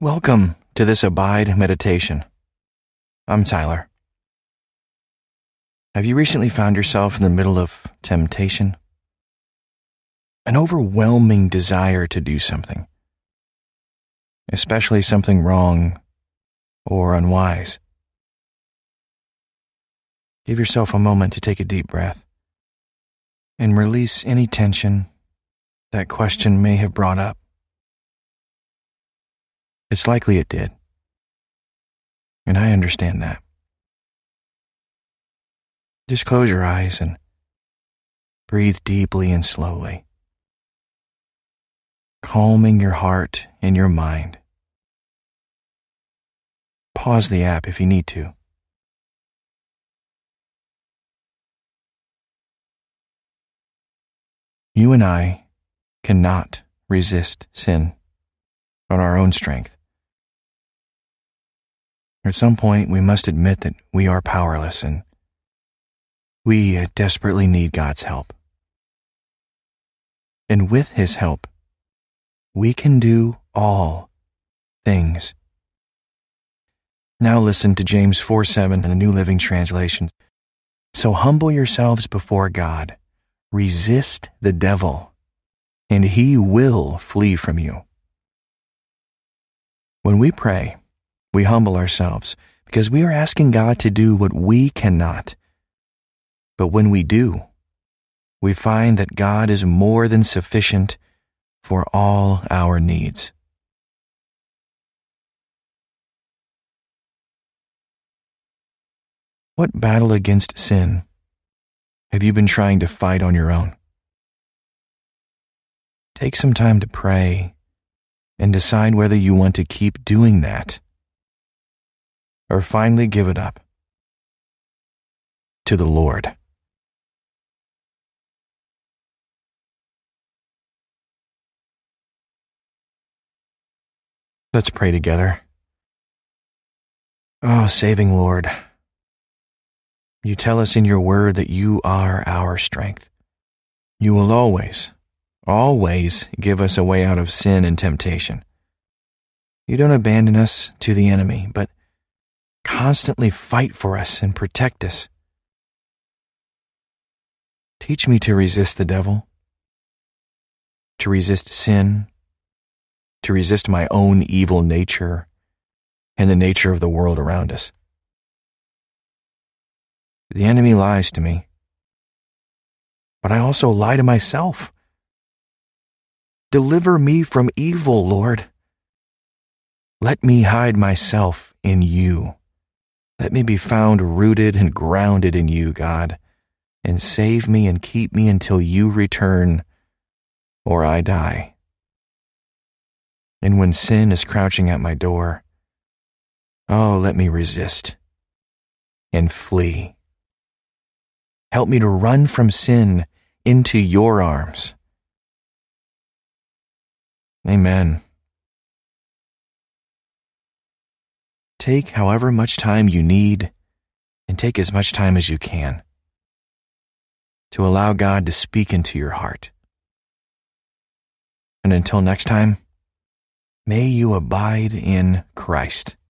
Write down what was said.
Welcome to this Abide meditation. I'm Tyler. Have you recently found yourself in the middle of temptation? An overwhelming desire to do something, especially something wrong or unwise. Give yourself a moment to take a deep breath and release any tension that question may have brought up. It's likely it did, and I understand that. Just close your eyes and breathe deeply and slowly, calming your heart and your mind. Pause the app if you need to. You and I cannot resist sin on our own strength. At some point, we must admit that we are powerless and we desperately need God's help. And with His help, we can do all things. Now listen to James 4:7 in the New Living Translation. So humble yourselves before God, resist the devil, and he will flee from you. When we pray, we humble ourselves because we are asking God to do what we cannot. But when we do, we find that God is more than sufficient for all our needs. What battle against sin have you been trying to fight on your own? Take some time to pray and decide whether you want to keep doing that or finally give it up to the Lord. Let's pray together. Oh, saving Lord, you tell us in your word that you are our strength. You will always give us a way out of sin and temptation. You don't abandon us to the enemy, but constantly fight for us and protect us. Teach me to resist the devil, to resist sin, to resist my own evil nature and the nature of the world around us. The enemy lies to me, but I also lie to myself. Deliver me from evil, Lord. Let me hide myself in you. Let me be found rooted and grounded in you, God, and save me and keep me until you return or I die. And when sin is crouching at my door, oh, let me resist and flee. Help me to run from sin into your arms. Amen. Take however much time you need and take as much time as you can to allow God to speak into your heart. And until next time, may you abide in Christ.